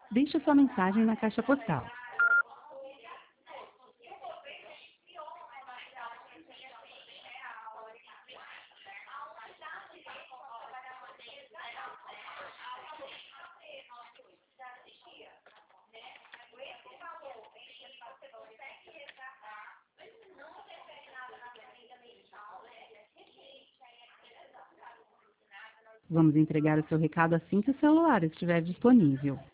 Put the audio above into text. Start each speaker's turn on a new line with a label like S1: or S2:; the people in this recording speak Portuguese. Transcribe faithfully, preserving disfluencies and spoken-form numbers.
S1: Deixe sua mensagem na caixa postal. Vamos entregar o seu recado assim que o celular estiver disponível.